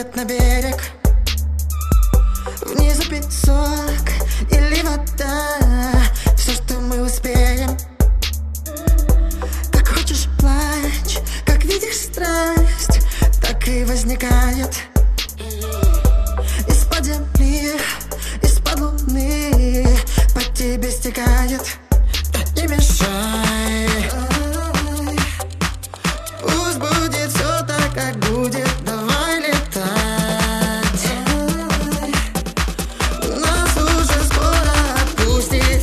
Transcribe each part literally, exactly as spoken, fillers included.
свалит на берег. Внизу песок или вода, все, что мы успеем. Как хочешь плачь, как видишь страсть, так и возникает. Из-под земли, из-под луны по тебе стекает. Не мешай, пусть будет все так, как будет. Давай летать, нас уже скоро отпустит.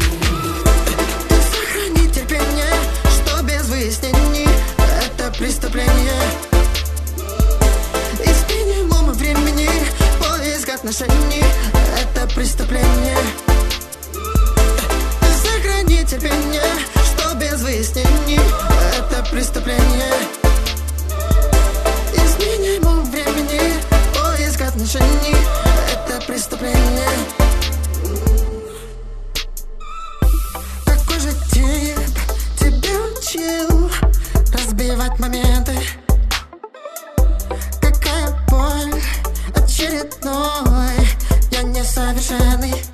Сохрани терпение, что без выяснений это преступление. Из минимума времени поиск отношений это преступление. Сохрани терпение, что без выяснений это преступление. Из минимум времени поиск отношений это преступление. Какой же тип тебя учил разбивать моменты? Какая боль очередной, я несовершенный.